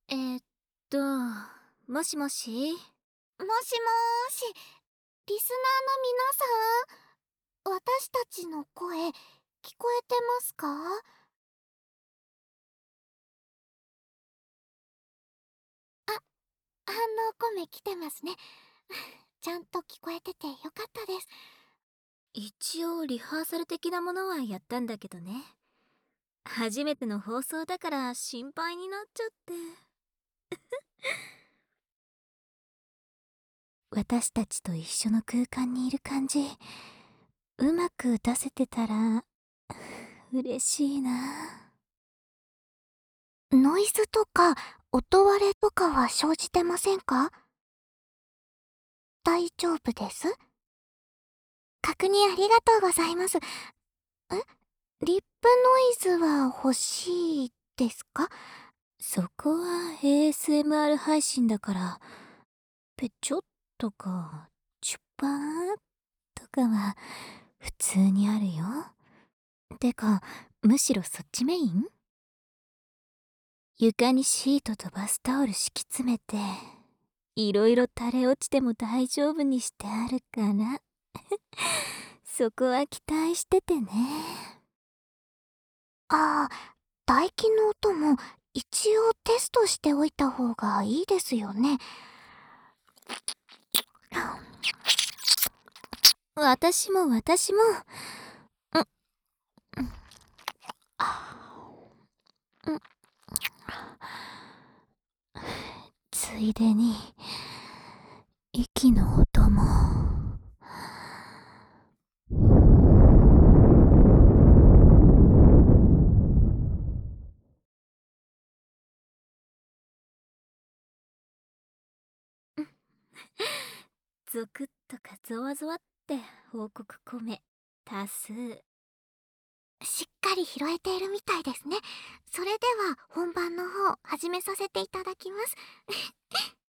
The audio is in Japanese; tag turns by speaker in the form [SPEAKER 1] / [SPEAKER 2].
[SPEAKER 1] えーっと、もしもし。
[SPEAKER 2] もしもーし、リスナーの皆さん、私たちの声、聞こえてますか？反応コメ来てますね。ちゃんと聞こえててよかったです。
[SPEAKER 1] 一応リハーサル的なものはやったんだけどね。初めての放送だから心配になっちゃって。私たちと一緒の空間にいる感じ、うまく出せてたら嬉しいな。
[SPEAKER 2] ノイズとか、音割れとかは生じてませんか？大丈夫です。確認ありがとうございます。リップノイズは欲しいですか？
[SPEAKER 1] そこは ASMR 配信だから、ぺちょっとか、チュッパーとかは普通にあるよ。てか、むしろそっちメイン？床にシートとバスタオル敷き詰めて、いろいろ垂れ落ちても大丈夫にしてあるから、そこは期待しててね。
[SPEAKER 2] ああ、唾液の音も一応テストしておいた方がいいですよね。
[SPEAKER 1] 私も。うん、うん、ついでに、息の音も。ゾクッとかゾワゾワって報告込め、多数。
[SPEAKER 2] しっかり拾えているみたいですね。それでは本番の方始めさせていただきます。